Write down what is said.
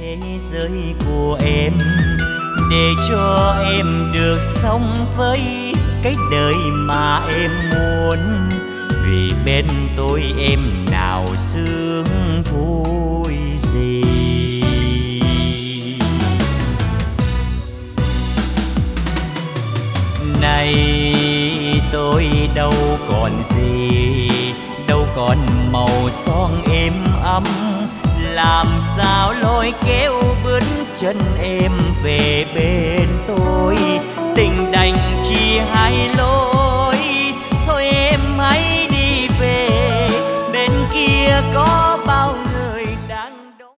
thế giới của em, để cho em được sống với cái đời mà em muốn. Vì bên tôi em nào sướng vui gì. Này tôi đâu còn gì, đâu còn màu son êm ấm, làm sao lôi kéo bước chân em về bên